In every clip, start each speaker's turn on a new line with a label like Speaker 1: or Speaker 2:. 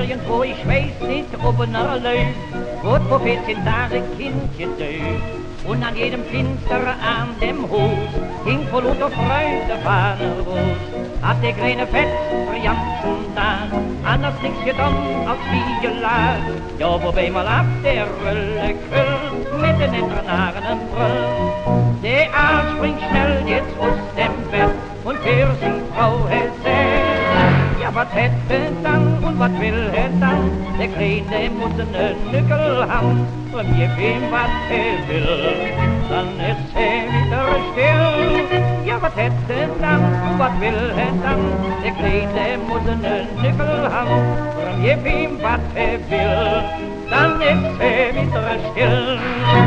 Speaker 1: irgendwo, ich weiß nicht, ob er läuft, wo vor 14 Tagen Kindchen döft. Und an jedem finsteren Arm dem Haus hing vor lauter Freude Fahnerros. Hat der kleine Fett Brianzen da, anders nichts getan als wie geladen. Ja, wobei mal ab der Rölle Küll mit den Internaren Brüll. Der Arsch springt schnell jetzt aus dem Bett und für sie Frau erzählt. Ja, was hätte dann und was will er dann? Der Kleine muss einen Nückel haben, von mir wem was er will, dann ist er wieder still. Ja, was hätte dann und was will er dann? Der Kleine muss einen Nückel haben, von mir wem was er will, dann ist er wieder still.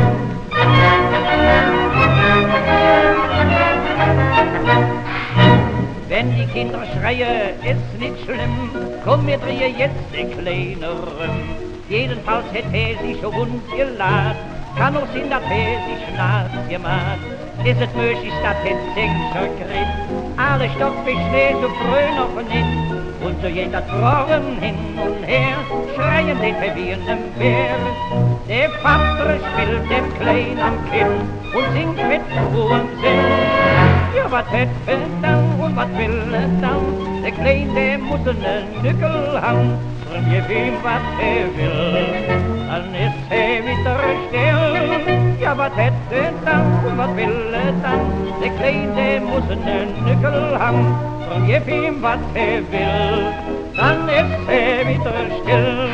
Speaker 1: Wenn die Kinder schreien, ist nicht schlimm, komm, wir drehen jetzt den Kleineren. Jedenfalls hätt er sich schon uns geladen, kann auch sein, dass er sich nass gemacht. Ist es möglich, dass er Sechser kriegt, alle Stock wie Schnee so früh noch nicht. Und so geht das Rohren hin und her, schreien den verwirrenden Bär. Der Vater spielt dem Kleinen am Kinn und singt mit hohem Sinn. Ja, was hätte dann und was will er dann? Der Kleine, der muss einen Nückel haben, und gib ihm, was er will, dann ist er wieder still. Ja, was hätte dann und was will er dann? Der Kleine, der muss einen Nückel haben, und gib ihm, was er will, dann ist er wieder still.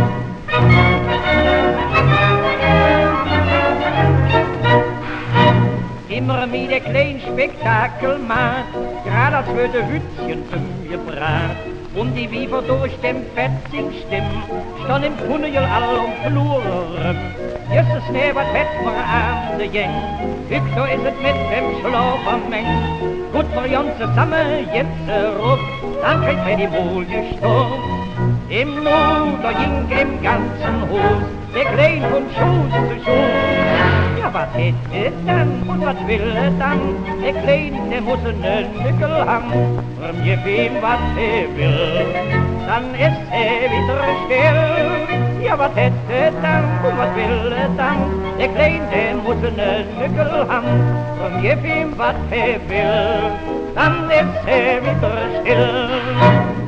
Speaker 1: Immer mit der kleinen Spektakel macht, gerade als würde Hütchen umgebracht. Und die Wiefer durch dem Fetzing stimmen, stand im Tunnel all um Fluren. Jetzt ist ne, was hätt man an de Jeng, Hüchter ist es mit dem Schlafermeng. Gut wir uns zusammen jetzt rup, dann kriegt wir die wohl gestorben. Im Nuder ging im ganzen Haus, der Klein von Schuss zu Schuss. Ja, was hätt dann und was will er dann? Der Klein, der muss einen Nückel haben, und gib ihm, was er will, dann ist er wieder still. Ja, was hätte dann und was will er dann? Der Klein, der muss einen Nückel haben, und gib ihm, was er will, dann ist er wieder still.